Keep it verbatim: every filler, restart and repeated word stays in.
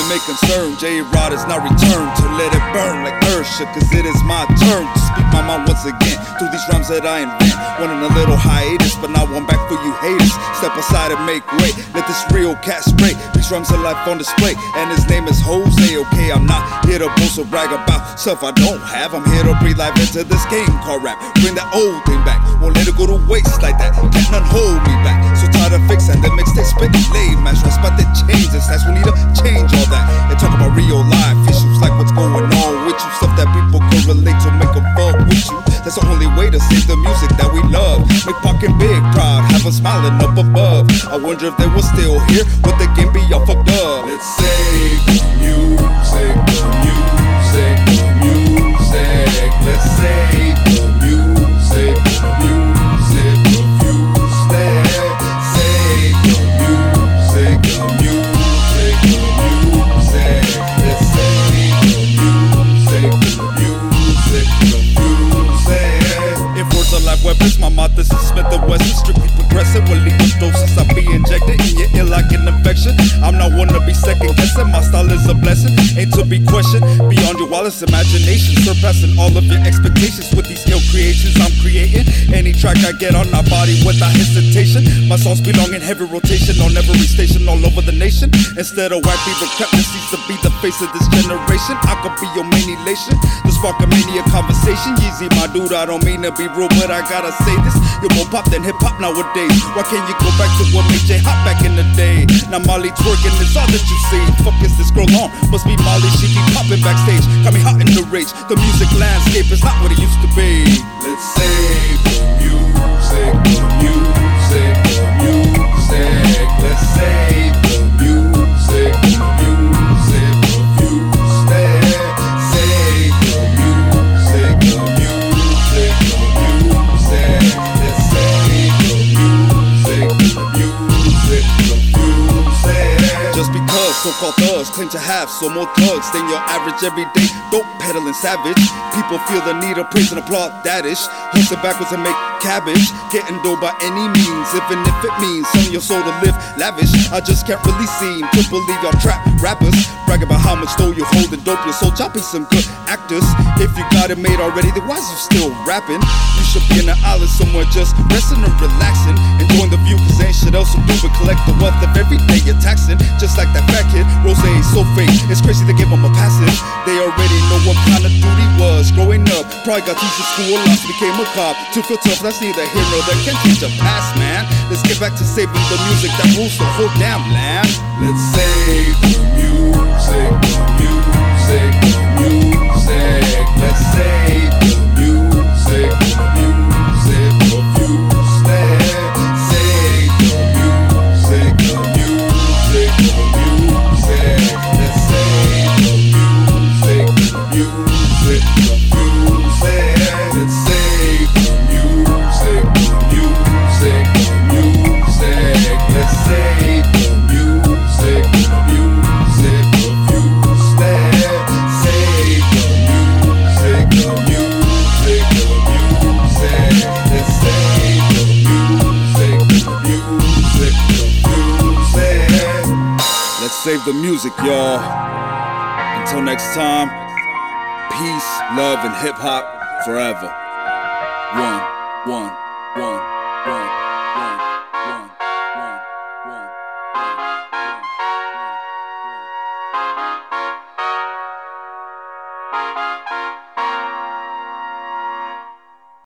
may concern, J-Rod is now returned to let it burn like Ursha, cause it is my turn to speak my mind once again through these rhymes that I invent. Went on a little hiatus, but now I'm back for you haters. Step aside and make way, let this real cat spray. These rhymes are life on display, and his name is Jose. Okay, I'm not here to boast or brag about stuff I don't have. I'm here to breathe life into this game called rap. Bring that old thing back, won't let it go to waste like that. Can't none hold me back, so tired of fixing the mixtape spit lame match. Right spot that changes, that's we need to change all that and talk about real life issues like what's going on with you, stuff that people can relate to, make them fuck with you. That's the only way to save the music that we love. Make Pac and Big proud, have them smiling up above. I wonder if they were still here, would the game be all fucked up? Let's save the music, the music, the music. Let's save the music, the music, the music. Save the music, the music, the music. Let's save the music, the music, the music. If words are like weapons, my mouth is a Smith and Wesson, strictly progressive. Will leave with doses, I'll be injected in your ear like an infection. I'm not one to be second guessing, my style is a blessing, ain't to be questioned. Beyond your wildest imagination, surpassing all of your expectations with these ill creations I'm creating. Any track I get on my body without hesitation. My songs belong in heavy rotation on every station all over the nation. Instead of white people crap that seems to be the face of this generation, I could be your main elation, the spark of mania conversation. Yeezy, my dude, I don't mean to be rude, but I gotta say this: you're more pop than hip hop nowadays. Why can't you go back to what made J hot back in the day? Now Molly twerking is all that you see. Fuck is this girl on? Must be Molly, she be popping backstage. Got me hot in the rage. The music landscape is not what it used to be. Let's save the music, the music, the music. Let's save the music, the music, the music. Save the music, the music, the music. Let's save the music, the music, the music. Just because so-called thugs claim to have so more thugs than your average everyday dope peddling savage, people feel the need of praise and applaud that ish. Hustle backwards and make cabbage, getting dough by any means, even if it means selling your soul to live lavish. I just can't really seem to believe y'all trap rappers brag about how much dough you hold and dope your soul. Y'all be some good actors. If you got it made already, then why's you still rapping? You should be in an island somewhere just resting and relaxing, enjoying the view, cause ain't shit else to do but collect the wealth of every day you're taxing. Just like that fat kid, Rose so fake, it's crazy to give him a passive. They already know what kind of dude he was growing up. Probably got teased at school, lost, became a cop. To feel tough, that's neither here nor there, can't change the past, man. Let's get back to saving the music that rules the whole damn land. Let's save the music, the music, the music. Let's save the music, the music, the music. Save the music, the music, the music. Let's save the music, the music, the music. Let's save the music, the music, the music. Let's save the music, the music, the music. Save the music, the music, the music. Let's save the music, the music, the music. Let's save the music, y'all. Until next time, peace, love, and hip hop forever. One, one.